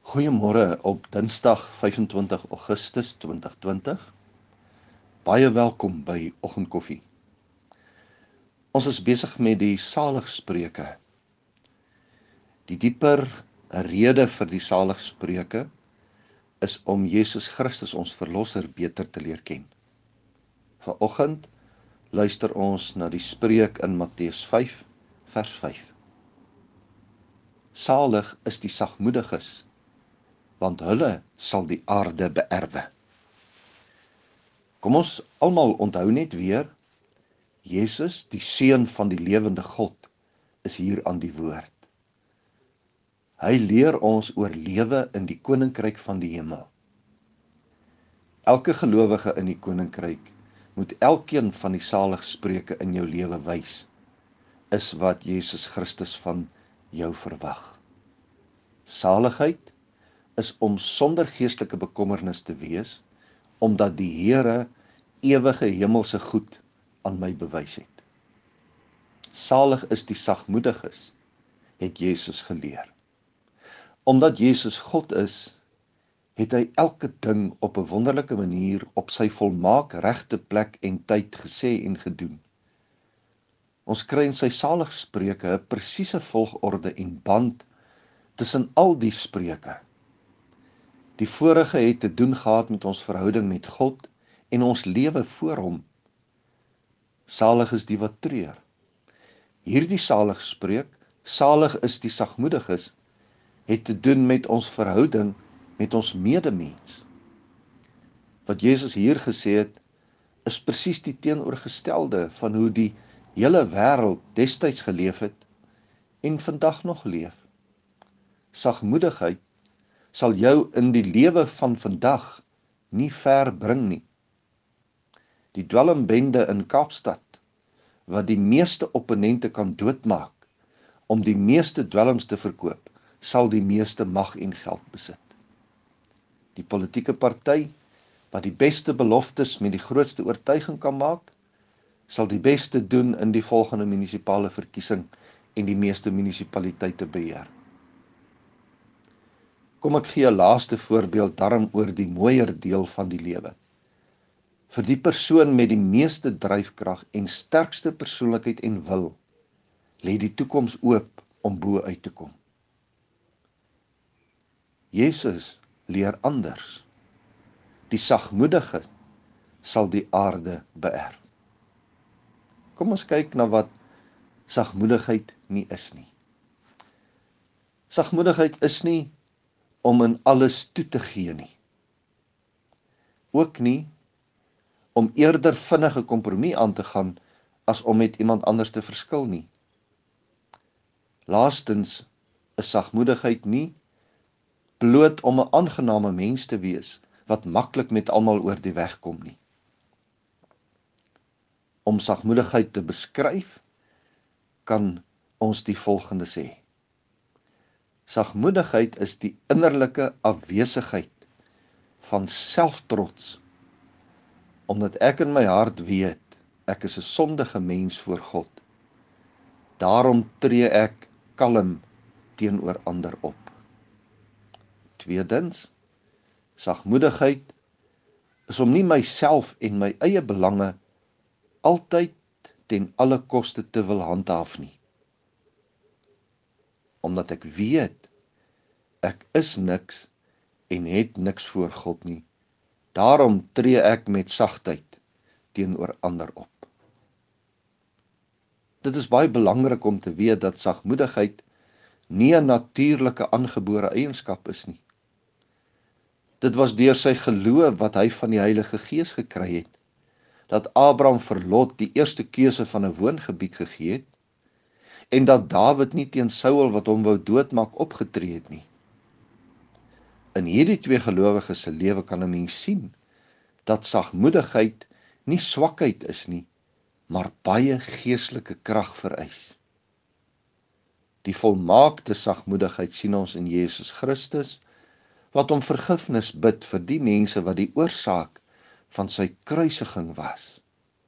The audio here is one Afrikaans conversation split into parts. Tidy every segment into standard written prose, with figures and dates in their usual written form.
Goeiemôre op Dinsdag 25 Augustus 2020. Baie welkom by Oggendkoffie. Ons is besig met die saligspreuke. Die dieper rede vir die saligspreuke is om Jesus Christus ons verlosser beter te leer ken. Vanoggend luister ons na die spreuk in Matteus 5 vers 5. Salig is die sagmoediges, want hulle sal die aarde beerwe. Kom ons almal onthou net weer, Jesus, die Seun van die lewende God, is hier aan die woord. Hy leer ons oor lewe in die koninkryk van die hemel. Elke gelowige in die koninkryk moet elkeen van die saligspreuke in jou lewe wys, is wat Jesus Christus van jou verwag. Saligheid is om sonder geestelike bekommernis te wees, omdat die Here ewige hemelse goed aan my bewys het. Salig is die sagmoediges, het Jesus geleer. Omdat Jesus God is, het hy elke ding op 'n wonderlike manier op sy volmaak regte plek en tyd gesê en gedoen. Ons kry in sy saligspreuke 'n presiese volgorde en band tussen al die spreuke. Die vorige het te doen gehad met ons verhouding met God en ons lewe voor hom. Salig is die wat treur. Hierdie saligspreuk, salig is die sagmoediges, het te doen met ons verhouding met ons medemens. Wat Jesus hier gesê het, is presies die teenoorgestelde van hoe die hele wêreld destyds geleef het en vandag nog leef. Sagmoedigheid sal jou in die lewe van vandag nie ver bring nie. Die dwelmbende in Kaapstad, wat die meeste opponente kan doodmaak, om die meeste dwelms te verkoop, sal die meeste mag en geld besit. Die politieke party, wat die beste beloftes met die grootste oortuiging kan maak, sal die beste doen in die volgende munisipale verkiesing en die meeste munisipaliteite beheer. Kom ek gee 'n laaste voorbeeld daarom oor die mooier deel van die lewe. Vir die persoon met die meeste dryfkrag en sterkste persoonlikheid en wil, lê die toekoms oop om bo uit te kom. Jesus leer anders. Die sagmoedige sal die aarde beerf. Kom ons kyk na wat sagmoedigheid nie is nie. Sagmoedigheid is nie om in alles toe te gee nie. Ook nie om eerder vinnige kompromie aan te gaan as om met iemand anders te verskil nie. Laastens is sagmoedigheid nie bloot om 'n aangename mens te wees wat maklik met almal oor die weg kom nie. Om sagmoedigheid te beskryf, kan ons die volgende sê. Sagmoedigheid is die innerlike afwesigheid van selftrots, omdat ek in my hart weet, ek is 'n sondige mens voor God. Daarom tree ek kalm teenoor ander op. Tweedens, sagmoedigheid is om nie myself en my eie belange altyd ten alle koste te wil handhaaf nie. Omdat ek weet, ek is niks en het niks voor God nie. Daarom tree ek met sagtheid teenoor ander op. Dit is baie belangrik om te weet dat sagmoedigheid nie 'n natuurlike aangebore eienskap is nie. Dit was deur sy geloof wat hy van die Heilige Gees gekry het, dat Abraham vir Lot die eerste keuse van 'n woongebied gegee het, en dat Dawid nie teen Saul wat hom wou doodmaak opgetree het nie. In hierdie twee gelowiges se lewe kan 'n mens sien dat sagmoedigheid nie swakheid is nie, maar baie geestelike krag vereis. Die volmaakte sagmoedigheid sien ons in Jesus Christus, wat om vergifnis bid vir die mense wat die oorsaak van sy kruisiging was.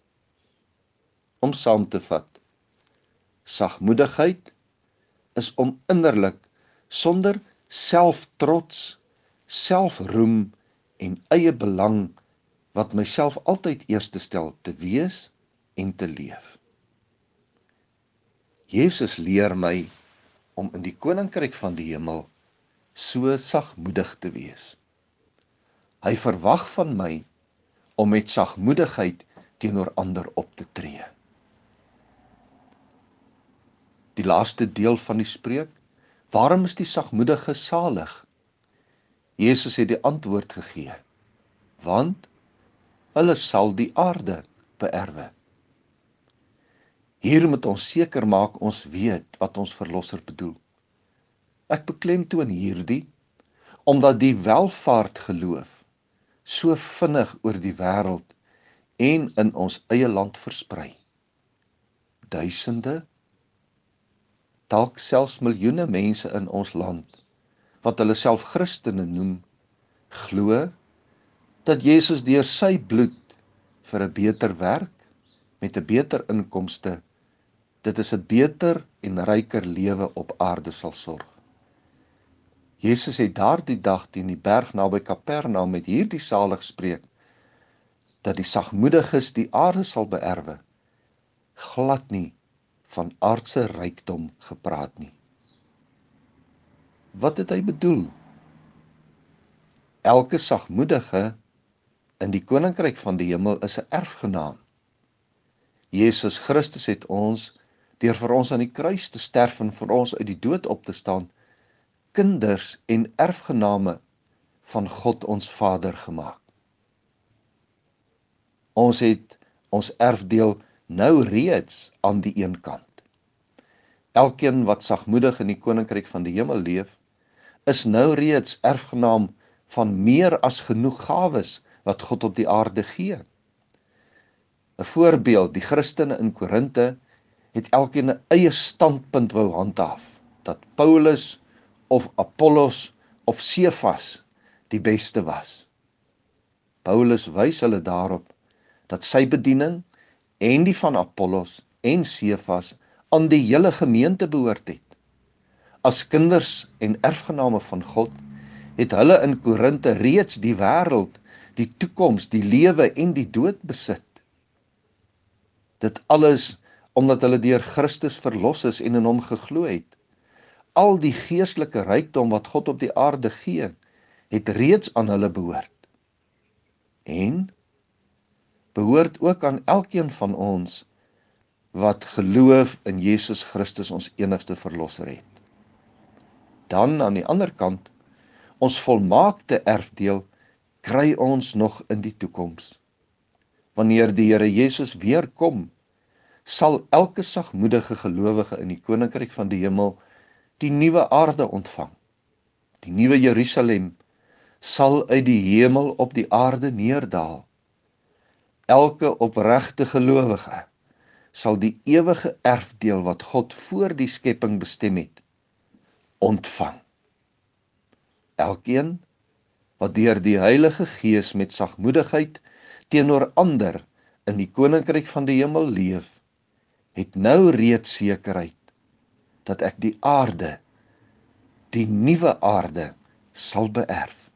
Om saam te vat, sagmoedigheid is om innerlik sonder selftrots, selfroem en eie belang wat myself altyd eerste stel te wees en te leef. Jesus leer my om in die koninkryk van die hemel so sagmoedig te wees. Hy verwag van my om met sagmoedigheid teenoor ander op te tree. Die laaste deel van die spreek, waarom is die sagmoedige salig? Jesus het die antwoord gegee, want hulle sal die aarde beerwe. Hier moet ons seker maak ons weet wat ons verlosser bedoel. Ek beklemtoon hierdie, omdat die welvaart geloof so vinnig oor die wêreld en in ons eie land versprei. Duisende, dalk selfs miljoene mense in ons land, wat hulle self Christene noem, glo dat Jesus deur sy bloed vir 'n beter werk, met 'n beter inkomste, dit is 'n beter en ryker lewe op aarde sal sorg. Jesus het daardie dag teen die berg naby Kapernaum met hierdie saligspreek, dat die sagmoediges die aarde sal beerwe, glad nie van aardse rykdom gepraat nie. Wat het hy bedoel? Elke sagmoedige in die koninkryk van die hemel is 'n erfgenaam. Jesus Christus het ons, deur vir ons aan die kruis te sterf en vir ons uit die dood op te staan, kinders en erfgename van God ons Vader gemaak. Ons het ons erfdeel nou reeds aan die een kant. Elkeen wat sagmoedig in die koninkryk van die hemel leef, is nou reeds erfgenaam van meer as genoeg gawes wat God op die aarde gee. 'n Voorbeeld, die Christene in Korinthe het elkeen 'n eie standpunt wou handhaaf, dat Paulus of Apollos of Sefas die beste was. Paulus wys hulle daarop dat sy bediening en die van Apollos en Sefas aan die hele gemeente behoort het. As kinders en erfgename van God het hulle in Korinthe reeds die wêreld, die toekoms, die lewe en die dood besit. Dit alles omdat hulle deur Christus verlos is en in hom geglo het. Al die geestelike rykdom wat God op die aarde gee, het reeds aan hulle behoort. En behoort ook aan elkeen van ons wat geloof in Jesus Christus ons enigste verlosser het. Dan aan die ander kant, ons volmaakte erfdeel kry ons nog in die toekoms. Wanneer die Here Jesus weer kom, sal elke sagmoedige gelowige in die koninkryk van die hemel die nuwe aarde ontvang. Die nuwe Jerusalem sal uit die hemel op die aarde neerdaal. Elke opregte gelowige sal die ewige erfdeel wat God voor die skepping bestem het, ontvang. Elkeen wat deur die Heilige Gees met sagmoedigheid teenoor ander in die koninkryk van die hemel leef, het nou reeds sekerheid dat ek die aarde, die nuwe aarde, sal beerf.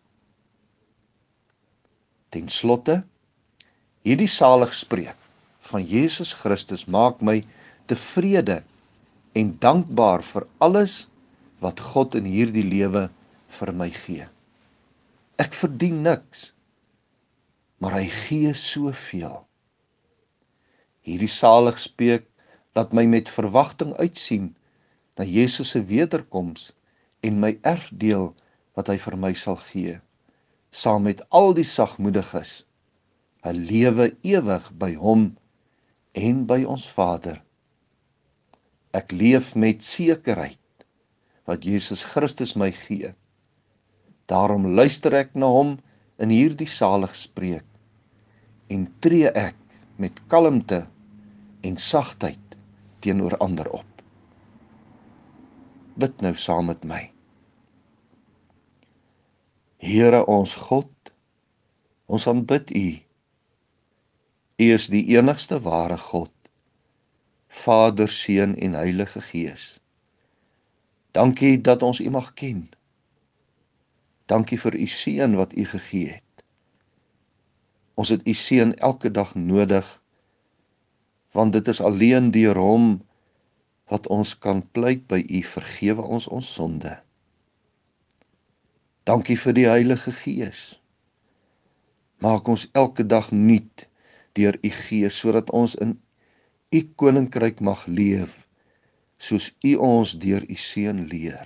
Ten slotte, hierdie saligspreek van Jesus Christus maak my tevrede en dankbaar vir alles wat God in hierdie lewe vir my gee. Ek verdien niks, maar hy gee soveel. Hierdie saligspreek laat my met verwagting uitsien na Jesus se wederkoms en my erfdeel wat hy vir my sal gee, saam met al die sagmoediges, 'n lewe ewig by hom en by ons Vader. Ek leef met sekerheid wat Jesus Christus my gee. Daarom luister ek na hom in hierdie saligspreek en tree ek met kalmte en sagtheid teenoor ander op. Bid nou saam met my. Here ons God, ons aanbid U. U is die enigste ware God, Vader, Seun en Heilige Gees. Dankie dat ons U mag ken. Dankie vir u seën wat u gegee het. Ons het u seën elke dag nodig, want dit is alleen deur hom wat ons kan pleit by u, vergewe ons sonde. Dankie vir die Heilige Gees. Maak ons elke dag nuut deur u Gees, sodat ons in u koninkryk mag leef, soos u ons deur u seun leer.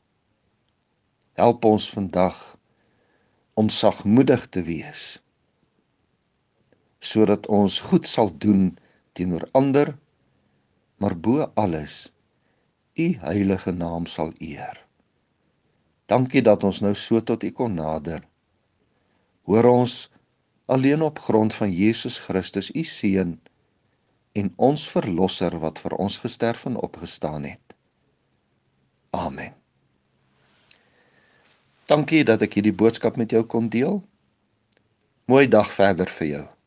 Help ons vandag om sagmoedig te wees, sodat ons goed sal doen teenoor ander, maar bo alles u heilige naam sal eer. Dankie dat ons nou so tot u kon nader. Hoor ons alleen op grond van Jesus Christus, u seun, en ons verlosser wat vir ons gesterf en opgestaan het. Amen. Dankie dat ek hierdie boodskap met jou kon deel. Mooi dag verder vir jou.